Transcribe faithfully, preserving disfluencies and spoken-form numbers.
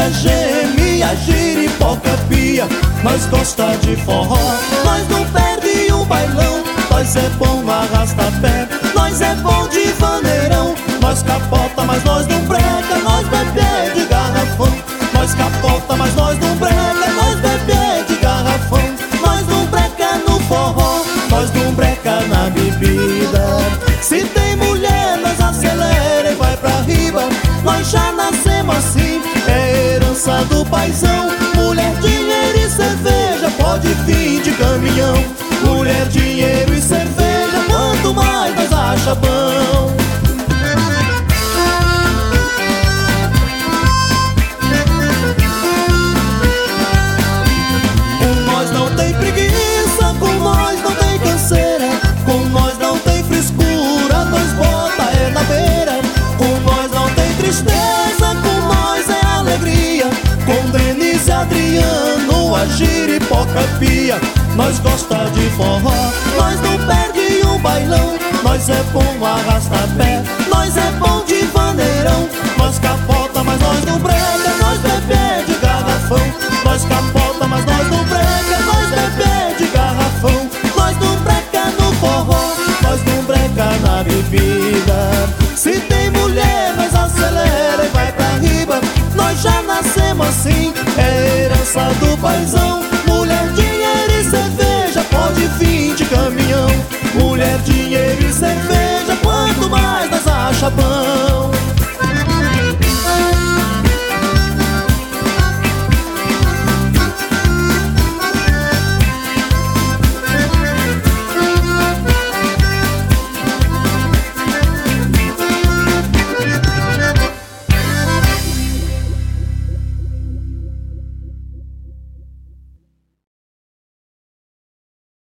breca geme, a giripoca pia. Nós gosta de forró, nós não perde um bailão. Nós é bom no arrasta-pé, nós é bom de vaneirão. Nós capota, mas nós não breca, nós bebe de garrafão. Nós capota, mas nós não breca, nós bebe de garrafão. Nós não breca no forró, nós não breca na bebida. Se tem mulher, nós acelera e vai pra riba. Nós já nascemos assim, é herança do paizão. Mulher, dinheiro e cerveja, pode vir de caminhão. Mulher, dinheiro e cerveja, quanto mais nós acha bom. Com nós não tem preguiça, com nós não tem canseira. Com nós não tem frescura, nós bota é na beira. Com nós não tem tristeza, com nós é alegria. Com Denise e Adriano, a giripoca pia. Nós gosta de forró, nós não perde um bailão. Nós é bom arrasta-pé, nós é bom de vaneirão. Nós capota, mas nós não breca, nós bebe de garrafão. Nós capota, mas nós não breca, nós bebe de garrafão. Nós não breca no forró, nós não breca na bebida. Se tem mulher, nós acelera e vai pra riba. Nós já nascemos assim, é herança do paizão. Mulher, dinheiro e cerveja, pode vir de caminhão. Mulher, dinheiro e cerveja, quanto mais nós acha bom.